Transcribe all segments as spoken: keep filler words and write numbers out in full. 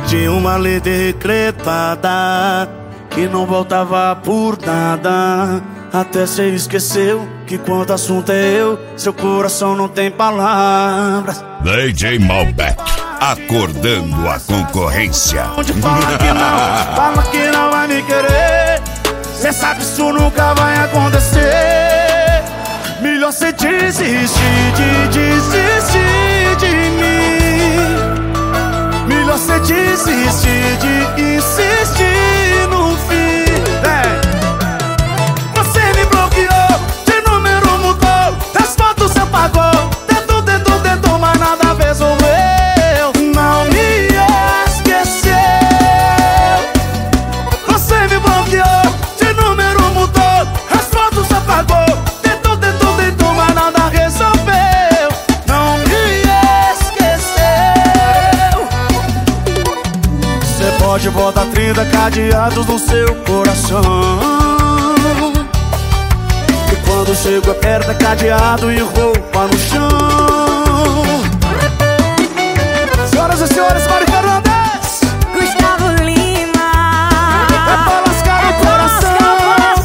tinha uma lei decretada que não voltava por nada. Até cê esqueceu que quando o assunto é eu, seu coração não tem palavras. D J Malbec, acordando a concorrência. Onde fala que não, fala que não vai me querer. Cê sabe isso nunca vai acontecer. Melhor cê desistir de desistir de mim. Melhor cê desistir de insistir no fim. É. Você me bloqueou, de número mudou, das fotos apagou. Tentou, tentou, tentou, mas nada resolveu. Não me esqueceu. Você me bloqueou, de número mudou, as fotos apagou. Tentou, tentou, tentou, mas nada resolveu. Não me esqueceu. Você pode botar trinta cadeados no seu coração. Quando chego aperta cadeado e roupa no chão. Senhoras e senhores, Mário Fernandes, Gustavo Lima. é pra lascar o coração.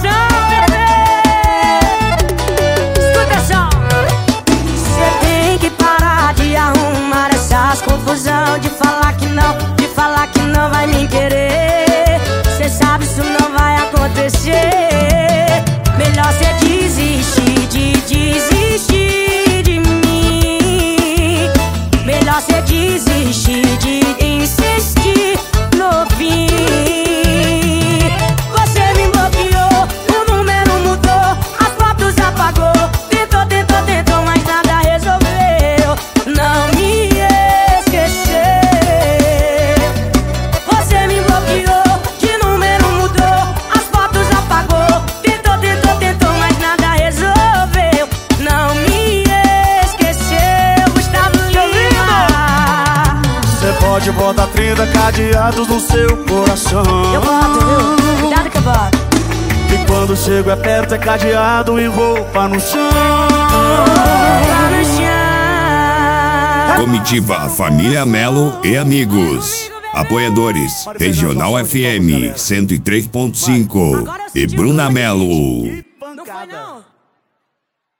Escuta só. Cê tem que parar de arrumar essas confusão, de falar que não, de falar que não vai me querer. Cê sabe isso não vai acontecer. Melhor cê desistir de desistir de mim. Melhor cê desistir de insistir no fim. Você me bloqueou, o número mudou, as fotos apagou. Tentou, tentou, tentou, mas nada resolveu. Não me esqueceu. Você me bloqueou, de número mudou, as fotos apagou. Tentou, tentou, tentou, mas nada resolveu. Não me esqueceu, Gustavo Lima. Você pode botar trinta cadeados no seu coração. Eu boto, viu? Cuidado que eu boto. E quando chego aperta é cadeado e roupa no chão. Tá no chão. Comitiva Família Melo e amigos. Apoiadores Regional F M cento e três ponto cinco e Bruna Melo. Não foi não.